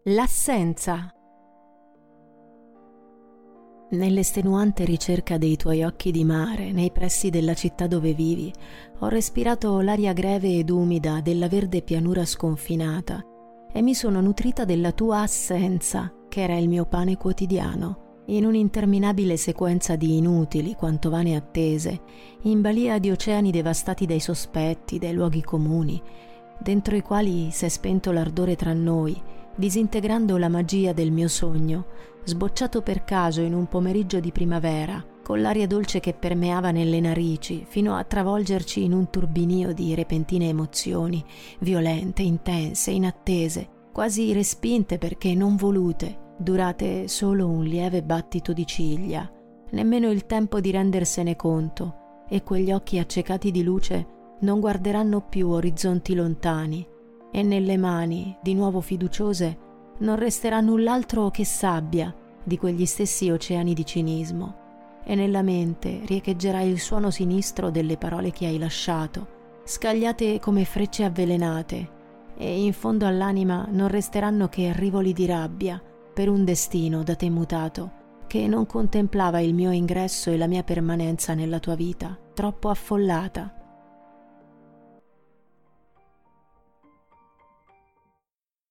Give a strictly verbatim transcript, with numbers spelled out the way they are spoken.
L'assenza. Nell'estenuante ricerca dei tuoi occhi di mare, nei pressi della città dove vivi, ho respirato l'aria greve ed umida della verde pianura sconfinata e mi sono nutrita della tua assenza, che era il mio pane quotidiano, in un'interminabile sequenza di inutili quanto vane attese, in balia di oceani devastati dai sospetti, dai luoghi comuni, dentro i quali s'è spento l'ardore tra noi, disintegrando la magia del mio sogno, sbocciato per caso in un pomeriggio di primavera, con l'aria dolce che permeava nelle narici, fino a travolgerci in un turbinio di repentine emozioni, violente, intense, inattese, quasi respinte perché non volute, durate solo un lieve battito di ciglia, nemmeno il tempo di rendersene conto, e quegli occhi accecati di luce non guarderanno più orizzonti lontani, e nelle mani, di nuovo fiduciose, non resterà null'altro che sabbia di quegli stessi oceani di cinismo, e nella mente riecheggerà il suono sinistro delle parole che hai lasciato, scagliate come frecce avvelenate, e in fondo all'anima non resteranno che rivoli di rabbia per un destino da te mutato, che non contemplava il mio ingresso e la mia permanenza nella tua vita, troppo affollata,